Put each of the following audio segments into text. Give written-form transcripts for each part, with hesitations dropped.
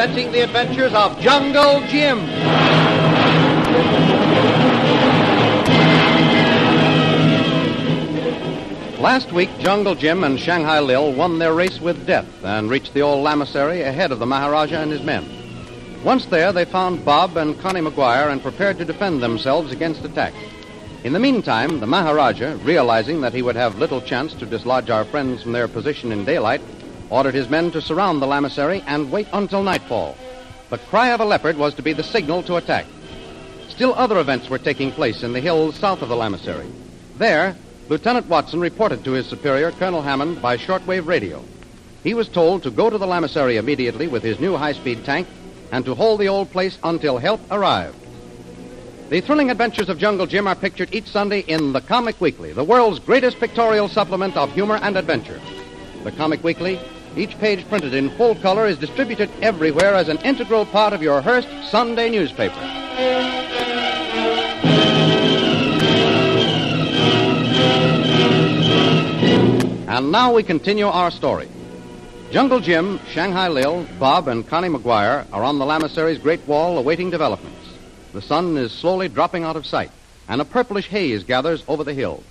presenting the adventures of Jungle Jim. Last week, Jungle Jim and Shanghai Lil won their race with death and reached the old lamasery ahead of the Maharaja and his men. Once there, they found Bob and Connie McGuire and prepared to defend themselves against attack. In the meantime, the Maharaja, realizing that he would have little chance to dislodge our friends from their position in daylight, ordered his men to surround the lamasery and wait until nightfall. The cry of a leopard was to be the signal to attack. Still other events were taking place in the hills south of the lamasery. There, Lieutenant Watson reported to his superior, Colonel Hammond, by shortwave radio. He was told to go to the lamasery immediately with his new high-speed tank and to hold the old place until help arrived. The thrilling adventures of Jungle Jim are pictured each Sunday in The Comic Weekly, the world's greatest pictorial supplement of humor and adventure. The Comic Weekly, each page printed in full color, is distributed everywhere as an integral part of your Hearst Sunday newspaper. And now we continue our story. Jungle Jim, Shanghai Lil, Bob, and Connie McGuire are on the lamasery's great wall awaiting developments. The sun is slowly dropping out of sight, and a purplish haze gathers over the hills.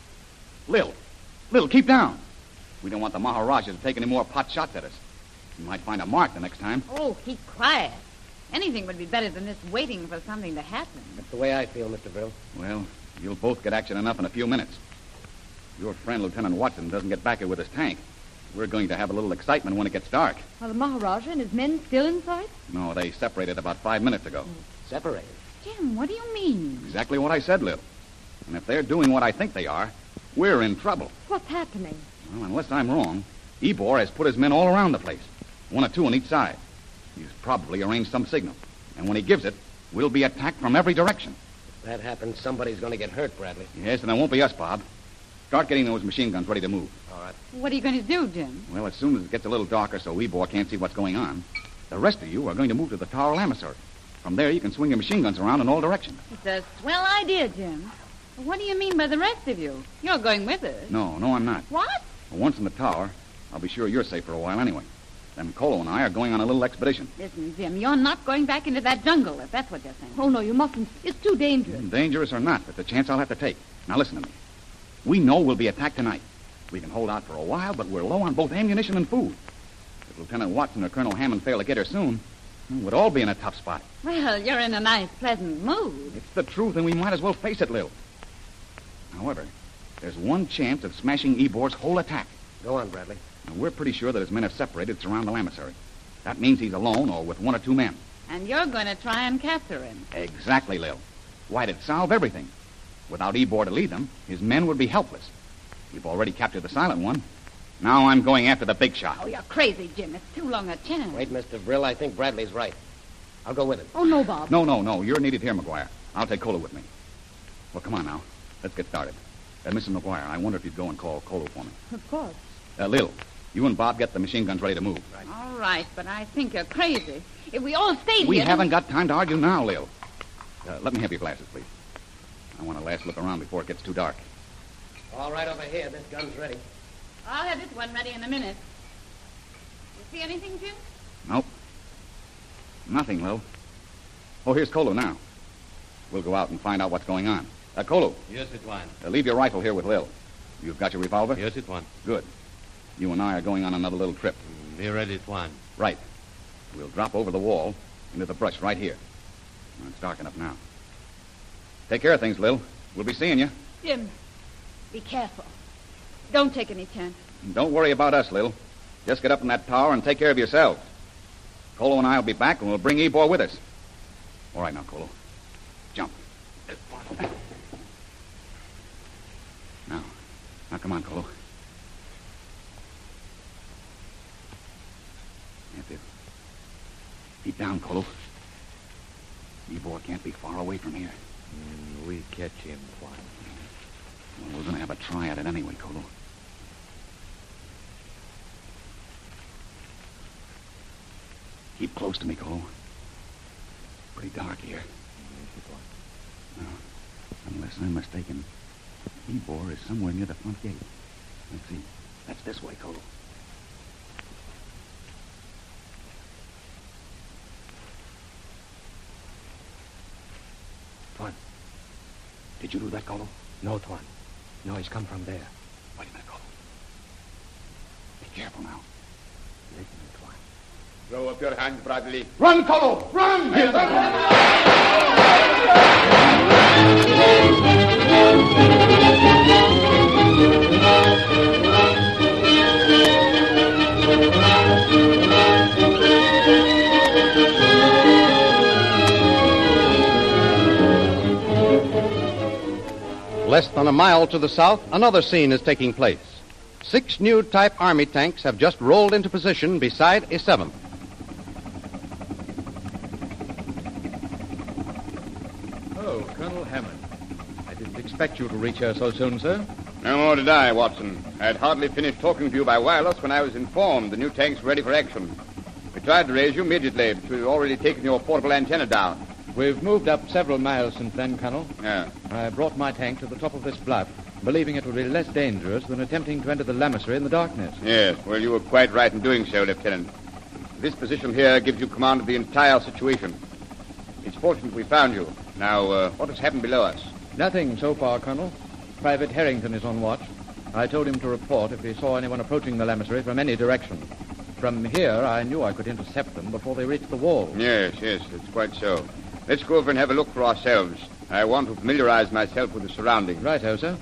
Lil, keep down. We don't want the Maharaja to take any more pot shots at us. You might find a mark the next time. Oh, keep quiet. Anything would be better than this waiting for something to happen. That's the way I feel, Mr. Brill. Well, you'll both get action enough in a few minutes. Your friend, Lieutenant Watson, doesn't get back here with his tank. We're going to have a little excitement when it gets dark. Are the Maharaja and his men still in sight? No, they separated about 5 minutes ago. Separated? Jim, what do you mean? Exactly what I said, Lil. And if they're doing what I think they are, we're in trouble. What's happening? Well, unless I'm wrong, Ebor has put his men all around the place. 1 or 2 on each side. He's probably arranged some signal. And when he gives it, we'll be attacked from every direction. If that happens, somebody's going to get hurt, Bradley. Yes, and it won't be us, Bob. Start getting those machine guns ready to move. All right. What are you going to do, Jim? Well, as soon as it gets a little darker so Ebor can't see what's going on, the rest of you are going to move to the Tower Lamasery. From there, you can swing your machine guns around in all directions. It's a swell idea, Jim. What do you mean by the rest of you? You're going with us. No, I'm not. What? Well, once in the tower, I'll be sure you're safe for a while anyway. Then Colo and I are going on a little expedition. Listen, Jim, you're not going back into that jungle, if that's what you're saying. Oh, no, you mustn't. It's too dangerous. Dangerous or not, it's a chance I'll have to take. Now, listen to me. We know we'll be attacked tonight. We can hold out for a while, but we're low on both ammunition and food. If Lieutenant Watson or Colonel Hammond fail to get here soon, we'd all be in a tough spot. Well, you're in a nice, pleasant mood. It's the truth, and we might as well face it, Lil. However, there's one chance of smashing Ebor's whole attack. Go on, Bradley. And we're pretty sure that his men have separated to surround the lamasery. That means he's alone or with 1 or 2 men. And you're going to try and capture him. Exactly, Lil. Why'd it solve everything? Without Ebor to lead them, his men would be helpless. We've already captured the silent one. Now I'm going after the big shot. Oh, you're crazy, Jim. It's too long a chance. Wait, Mr. Brill, I think Bradley's right. I'll go with him. Oh, no, Bob. No. You're needed here, McGuire. I'll take Colo with me. Well, come on now. Let's get started. Mrs. McGuire, I wonder if you'd go and call Colo for me. Of course. Lil, you and Bob get the machine guns ready to move. Right. All right, but I think you're crazy. If we all stayed here... We haven't got time to argue now, Lil. Let me have your glasses, please. I want a last look around before it gets too dark. All right, over here. This gun's ready. I'll have this one ready in a minute. You see anything, Jim? Nope. Nothing, Lil. Oh, here's Colo now. We'll go out and find out what's going on. Colo. Yes, it one. Leave your rifle here with Lil. You've got your revolver? Yes, it one. Good. You and I are going on another little trip. Me ready, it one. Right. We'll drop over the wall into the brush right here. It's dark enough now. Take care of things, Lil. We'll be seeing you. Jim, be careful. Don't take any chances. Don't worry about us, Lil. Just get up in that tower and take care of yourselves. Colo and I will be back, and we'll bring Ebor with us. All right now, Colo. Jump. Now, come on, Colo. That's it. Keep down, Colo. Ebor can't be far away from here. We catch him, Juan. Well, we're going to have a try at it anyway, Colo. Keep close to me, Colo. Pretty dark here. Now, unless I'm mistaken, Ebor is somewhere near the front gate. Let's see. That's this way, Colo. Did you do that, Colo? No, Tuan. No, he's come from there. Wait a minute, Colo. Be careful now. Listen, Tuan. Throw up your hands, Bradley. Run, Colo! Run! Less than a mile to the south, another scene is taking place. 6 new type Army tanks have just rolled into position beside a 7th. Oh, Colonel Hammond. I didn't expect you to reach here so soon, sir. No more did I, Watson. I had hardly finished talking to you by wireless when I was informed the new tanks were ready for action. We tried to raise you immediately, but we've already taken your portable antenna down. We've moved up several miles since then, Colonel. Yeah. I brought my tank to the top of this bluff, believing it would be less dangerous than attempting to enter the Lamasery in the darkness. Yes, well, you were quite right in doing so, Lieutenant. This position here gives you command of the entire situation. It's fortunate we found you. Now, what has happened below us? Nothing so far, Colonel. Private Harrington is on watch. I told him to report if he saw anyone approaching the Lamasery from any direction. From here, I knew I could intercept them before they reached the wall. Yes, it's quite so. Let's go over and have a look for ourselves. I want to familiarize myself with the surroundings. Righto, sir.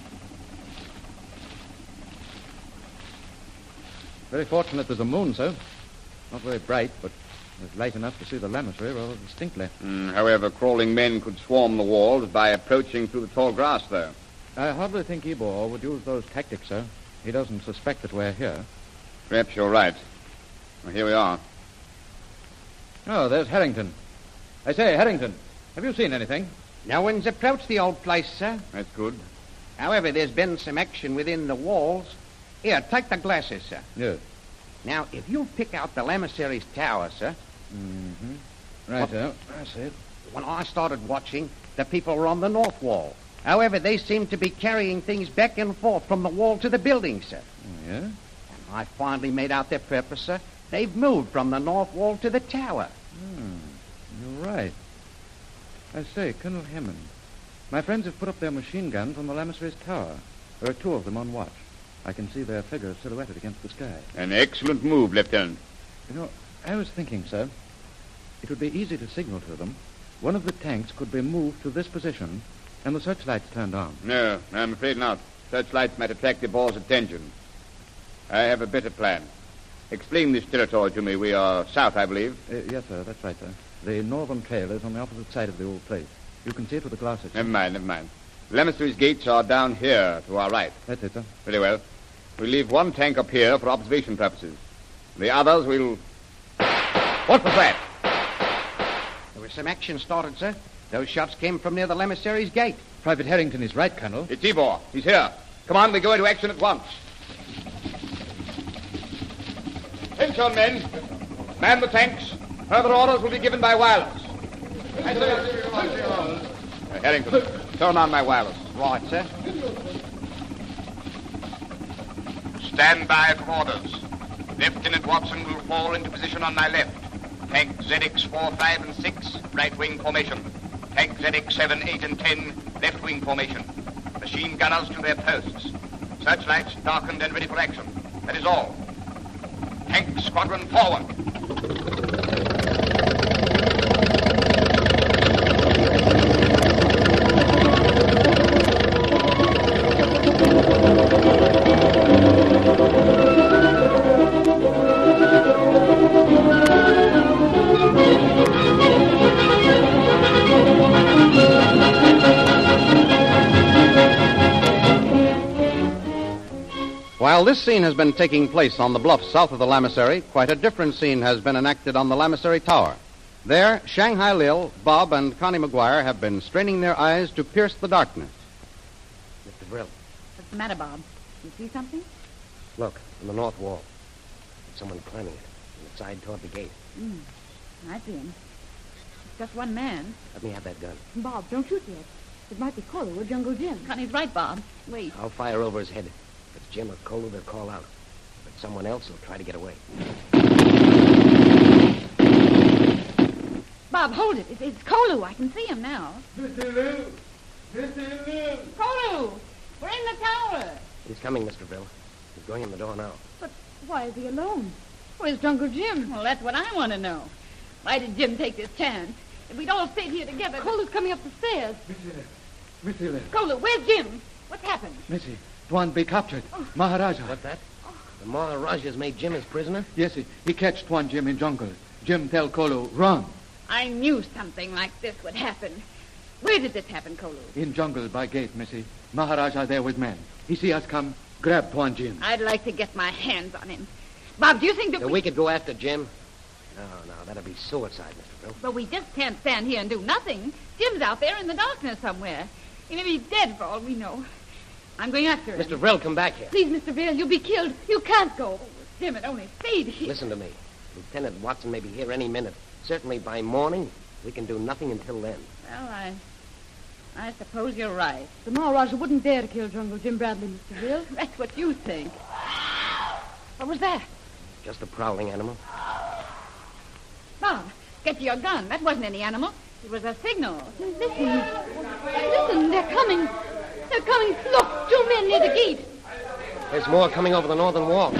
Very fortunate there's a moon, sir. Not very bright, but it's light enough to see the Lamasery rather distinctly. However, crawling men could swarm the walls by approaching through the tall grass there. I hardly think Ebor would use those tactics, sir. He doesn't suspect that we're here. Perhaps you're right. Well, here we are. Oh, there's Harrington. I say, Harrington, have you seen anything? No one's approached the old place, sir. That's good. However, there's been some action within the walls. Here, take the glasses, sir. Yes. Now, if you'll pick out the Lamasery's tower, sir. Mm-hmm. Righto. I see it. When I started watching, the people were on the north wall. However, they seemed to be carrying things back and forth from the wall to the building, sir. Yeah? And I finally made out their purpose, sir. They've moved from the north wall to the tower. You're right. I say, Colonel Hammond, my friends have put up their machine guns on the Lamasery's tower. There are 2 of them on watch. I can see their figures silhouetted against the sky. An excellent move, Lieutenant. You know, I was thinking, sir, it would be easy to signal to them. One of the tanks could be moved to this position and the searchlights turned on. No, I'm afraid not. Searchlights might attract the boar's attention. I have a better plan. Explain this territory to me. We are south, I believe. Yes, sir, that's right, sir. The northern trail is on the opposite side of the old place. You can see it with the glasses. Never mind. Lamasery's gates are down here to our right. That's it, sir. Very well. We'll leave one tank up here for observation purposes. The others will... What was that? There was some action started, sir. Those shots came from near the Lamasery's gate. Private Harrington is right, Colonel. It's Ebor. He's here. Come on, we go into action at once. Attention, men. Man the tanks. Further orders will be given by wireless. Harrington, turn on my wireless. Right, sir. Stand by for orders. Lieutenant Watson will fall into position on my left. Tank ZX 4, 5, and 6, right wing formation. Tank ZX 7, 8, and 10, left wing formation. Machine gunners to their posts. Searchlights darkened and ready for action. That is all. Tank squadron forward. While this scene has been taking place on the bluff south of the Lamasery, quite a different scene has been enacted on the Lamasery Tower. There, Shanghai Lil, Bob, and Connie McGuire have been straining their eyes to pierce the darkness. Mr. Brill, What's the matter, Bob? You see something? look, on the north wall. There's someone climbing it, from the side toward the gate. I see him. It's just one man. Let me have that gun. Bob, don't shoot yet. It might be Colo or Jungle Jim. Connie's right, Bob. Wait. I'll fire over his head. If it's Jim or Colo, they'll call out. If it's someone else, they'll try to get away. Bob, hold it. It's Colo. I can see him now. Mr. Lou, Kolu! We're in the tower. He's coming, Mr. Bill. He's going in the door now. But why is he alone? Where's Jungle Jim? Well, that's what I want to know. Why did Jim take this chance? If we'd all stayed here together... Kolu's coming up the stairs. Missy, Kolu, where's Jim? What's happened? Missy, Tuan be captured. Maharaja. What's that? The Maharaja's made Jim his prisoner? Yes, he catch Tuan Jim in jungle. Jim tell Kolu, run. I knew something like this would happen. Where did this happen, Kolu? In jungle by gate, Missy. Maharaja there with men. He see us come, grab Tuan Jim. I'd like to get my hands on him. Bob, do you think that we could go after Jim? No, that'd be suicide, Mr. Bill. But we just can't stand here and do nothing. Jim's out there in the darkness somewhere. He may be dead for all we know. I'm going after him. Mr. Vril, come back here. Please, Mr. Vril, you'll be killed. You can't go. Oh, Jim had only stayed here. Listen to me. Lieutenant Watson may be here any minute. Certainly by morning, we can do nothing until then. Well, I suppose you're right. The Maharaja wouldn't dare to kill Jungle Jim Bradley, Mr. Vril. That's what you think. What was that? Just a prowling animal. Bob, get to your gun. That wasn't any animal. It was a signal. Listen, they're coming. They're coming. Look, 2 men near the gate. There's more coming over the northern wall.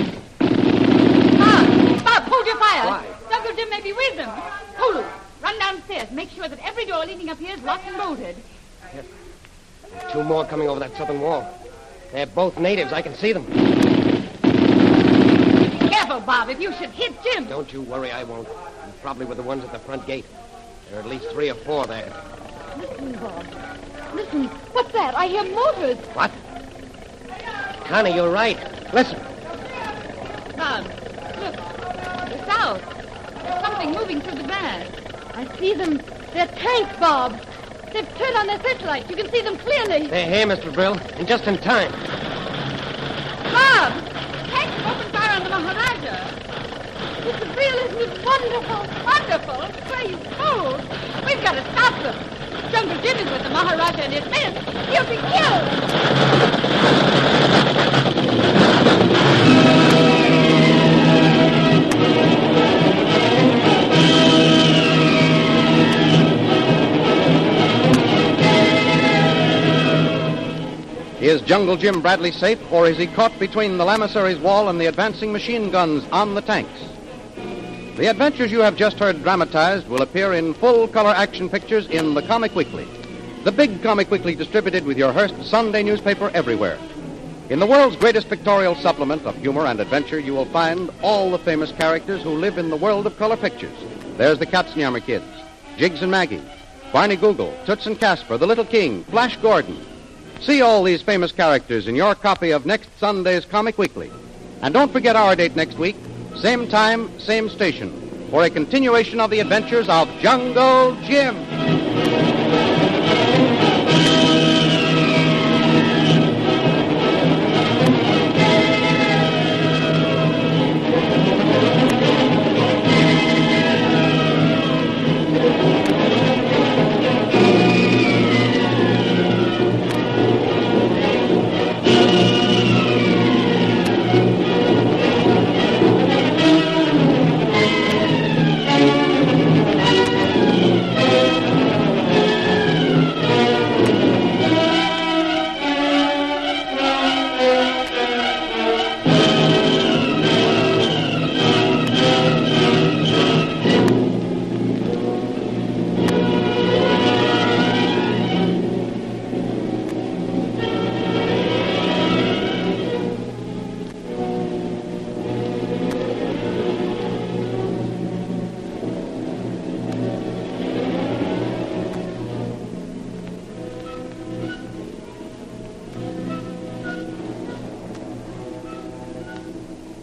Bob, hold your fire. Why? Jungle Jim may be with them. Kolu, run downstairs. Make sure that every door leading up here is locked and bolted. Yes. 2 more coming over that southern wall. They're both natives. I can see them. Careful, Bob. If you should hit Jim. Don't you worry, I won't. I'm probably with the ones at the front gate. There are at least 3 or 4 there. Listen, Bob. Listen. What's that? I hear motors. What? Connie, you're right. Listen. Bob, look. The south. There's something moving through the grass. I see them. They're tanks, Bob. They've turned on their searchlights. You can see them clearly. They're here, Mr. Brill, and just in time. Bob! Tanks open fire on the Maharaja. Mr. Vril, isn't it wonderful? Wonderful. Praise fool. We've got to stop them. Jungle Jim is with the Maharaja and his men. He'll be killed. Is Jungle Jim Bradley safe, or is he caught between the Lamassary's wall and the advancing machine guns on the tanks? The adventures you have just heard dramatized will appear in full-color action pictures in the Comic Weekly, the big Comic Weekly distributed with your Hearst Sunday newspaper everywhere. In the world's greatest pictorial supplement of humor and adventure, you will find all the famous characters who live in the world of color pictures. There's the Katzenjammer Kids, Jiggs and Maggie, Barney Google, Toots and Casper, the Little King, Flash Gordon. See all these famous characters in your copy of next Sunday's Comic Weekly. And don't forget our date next week, same time, same station, for a continuation of the adventures of Jungle Jim.